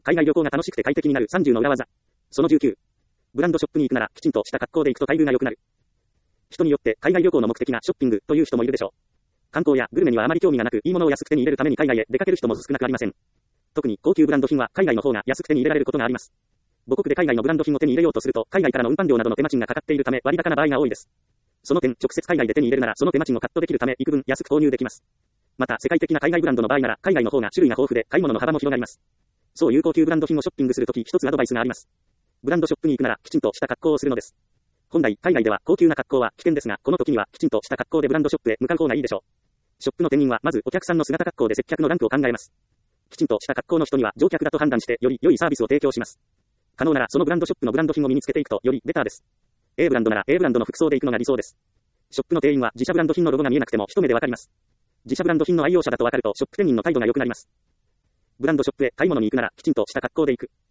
海外旅行が楽しくて快適になる30の裏技。その19。ブランドショップに行くならきちんとした格好で行くと待遇が良くなる。人によって海外旅行の目的がショッピングという人もいるでしょう。観光やグルメにはあまり興味がなく、いいものを安く手に入れるために海外へ出かける人も少なくありません。特に高級ブランド品は海外の方が安く手に入れられることがあります。母国で海外のブランド品を手に入れようとすると、海外からの運搬料などの手間賃がかかっているため割高な場合が多いです。その点、直接海外で手に入れるならその手間賃をカットできるため幾分安く購入できます。また、世界的な海外ブランドの場合なら、海外の方が種類が豊富で買い物の幅も広がります。そういう高級ブランド品をショッピングするとき、一つアドバイスがあります。ブランドショップに行くなら、きちんとした格好をするのです。本来、海外では高級な格好は危険ですが、この時にはきちんとした格好でブランドショップへ向かう方がいいでしょう。ショップの店員はまずお客さんの姿格好で接客のランクを考えます。きちんとした格好の人には乗客だと判断してより良いサービスを提供します。可能ならそのブランドショップのブランド品を身につけていくとよりベターです。A ブランドなら A ブランドの服装で行くのが理想です。ショップの店員は自社ブランド品のロゴが見えなくても一目でわかります。自社ブランド品の愛用者だとわかるとショップ店員の態度が良くなります。ブランドショップへ買い物に行くならきちんとした格好で行く。